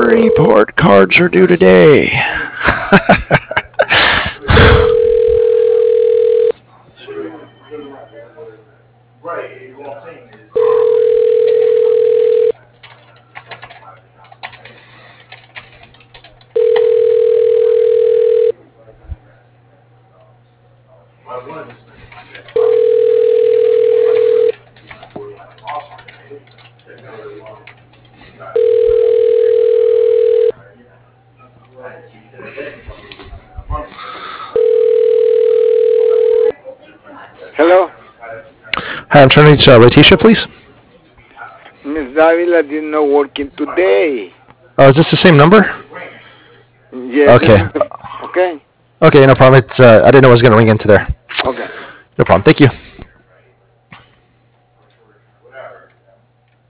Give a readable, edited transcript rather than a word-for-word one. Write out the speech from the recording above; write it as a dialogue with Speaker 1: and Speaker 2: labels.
Speaker 1: Report cards are due today.
Speaker 2: Hello,
Speaker 1: Hi, I'm trying to reach Letitia, please.
Speaker 2: Miss Davila did not working today.
Speaker 1: Oh, is this the same number?
Speaker 2: Yes, this
Speaker 1: Okay.
Speaker 2: is the okay.
Speaker 1: Okay, no problem. It's I didn't know it was going to ring into there.
Speaker 2: Okay.
Speaker 1: No problem. Thank you.